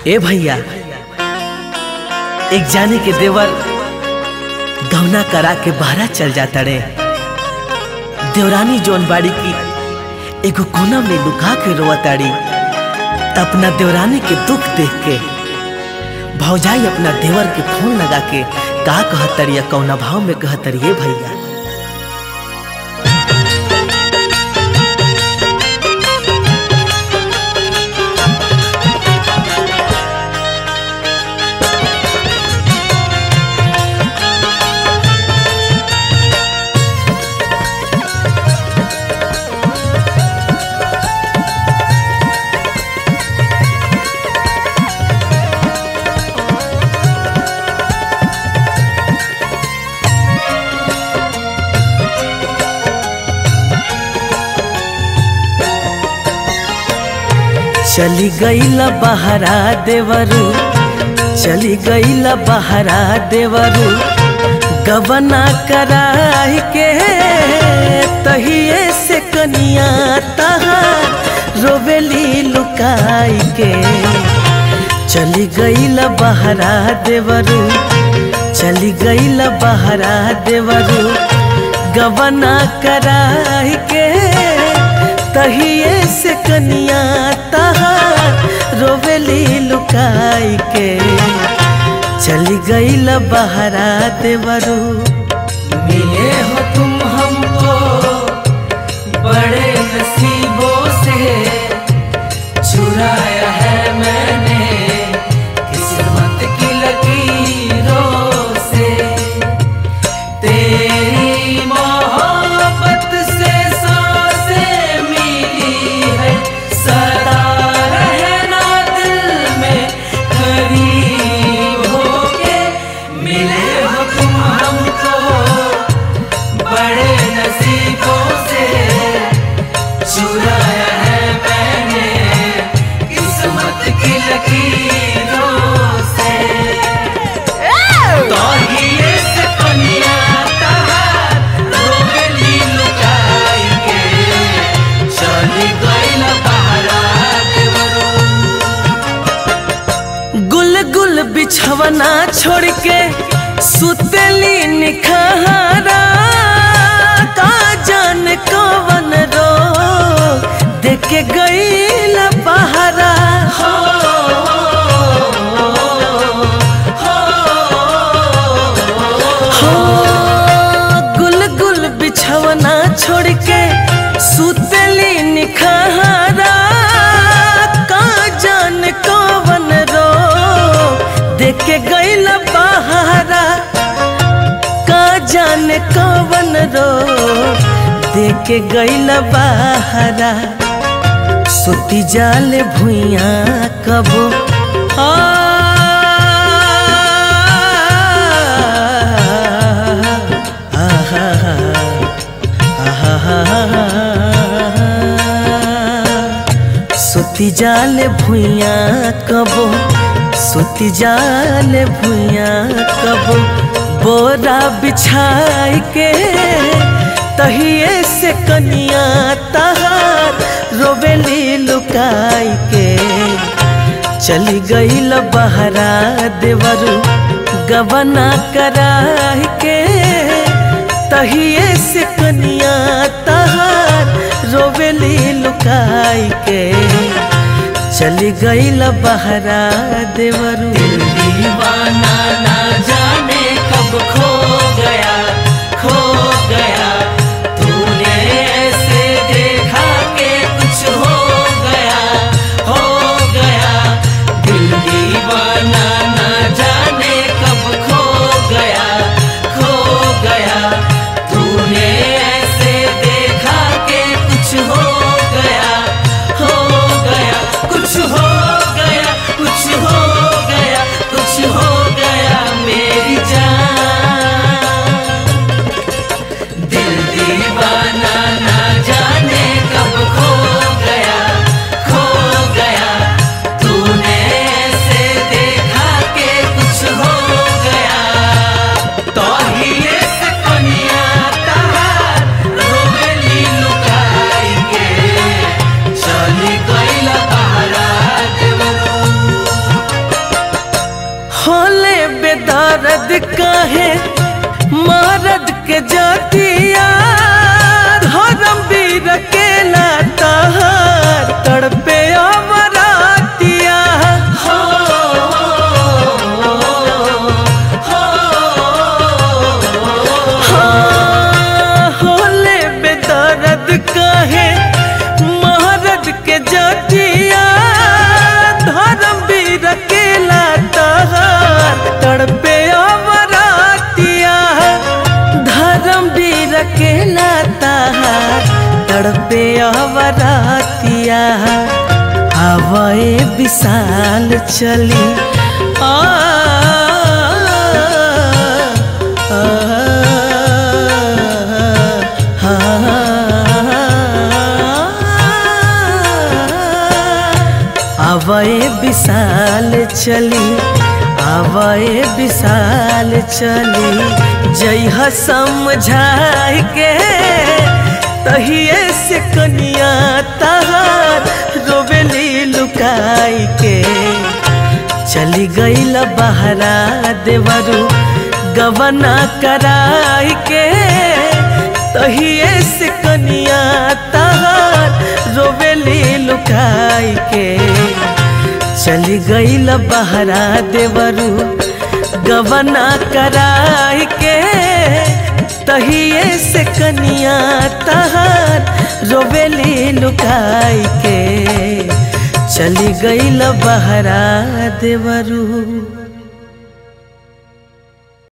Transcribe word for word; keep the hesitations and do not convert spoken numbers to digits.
ए भैया, एक जाने के देवर गौना करा के बहरा चल जाता रे। देवरानी जोन बाड़ी की एगो कोना में लुका के रोताड़ी। अपना देवरानी के दुख देख के भौजाई अपना देवर के फोन लगा के का कहतरिया, कौना भाव में कहतरिए भैया। चली गईला बहरा देवरू, चली गईला बहरा देवरू, गबना कराई के तहिए से कनिया तहार रोवेली लुकाई के। चली गईला बहरा देवरू, चली गईला बहरा देवरू, गबना कराई के तहिए से कनिया तहार रोवेली लुकाई के। चली गईला बहरा देवरू। मिले हो तुम हमको बड़े नसीबों से, चुराया है मैंने किस्मत की लकीरों से। तेरी मोहब्बत से सांसें मिली है, सदा रहना दिल में करीब होके। मिले हो तुम हमको बड़े नसीबों से, चुराया है मैंने किस्मत की लकीरों से। तौहिए से कनिया तहार रोवेली लुकाई के, चली गईला बहरा देवरू। गुल गुल बिछवना छोड़ के सुतली निखारा, का जान कवन रो देखे गईला बहरा। हो, हो, हो गुल गुल बिछवना छोड़ के सुतली निखारा, का जान कवन रो देखे गईला बहरा। का जान कवन रो देखे गईला बहरा। सुती जाले भुइया कबो आ सुती जाले भुइया कबो, सुती जाले भुइया कबो, बोरा बिछाई के तहिए से कनिया तहार रोवेली लुकाई के। चली गईला बहरा देवरू, गबना कराई के तहिए से कनिया तहार रोवेली लुकाई के। चली गईला बहरा देवरू। दिल दीवाना ना जाने कब खो गया, खो गया। तूने ऐसे देखा के कुछ हो गया, हो गया। दिल दीवाना ना जाने कब खो गया, खो गया। तूने ऐसे देखा के कुछ हो गया, हो गया। कुछ हो गया, कुछ हो गया, कुछ हो गया मेरी जान। अवरातिया हवाए विशाल चली आ, आ, आ, हवाए विशाल चली हवाए विशाल चली जइह समझाई के तहिए से कनिया तहार रोवेली लुकाई के चली गईल बहरा देवरू गवना कराई के तहिए से कनिया तहार रोवेली लुकाई के चली गईल बहरा देवरू गवना कराई के तहिए से कनिया तहार रोवेली लुकाई के चली गईल बहरा देवरू।